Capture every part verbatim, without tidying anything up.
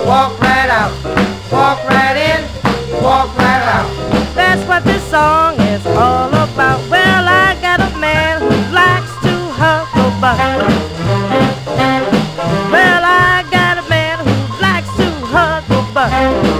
walk right out, walk right in, walk right out. That's what this song is all about. Well, I got a man who likes to hustle, but well, I got a man who likes to hustle, but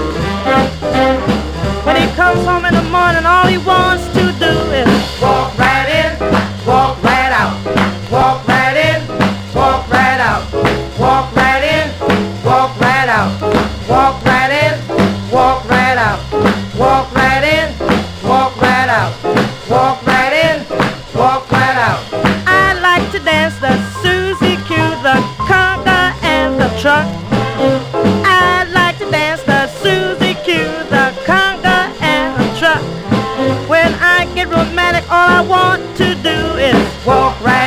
when he comes home in the morning, all he wants to do is walk right in, walk right out, walk right in, walk right out, walk right in, walk right out, walk right in, walk right out, walk right in, walk right out, walk right in, walk right out. I like to dance the Susie Q, the conga, and the truck. I like to dance the Susie Q, the conga, and the truck. When I get romantic, all I want to do is walk right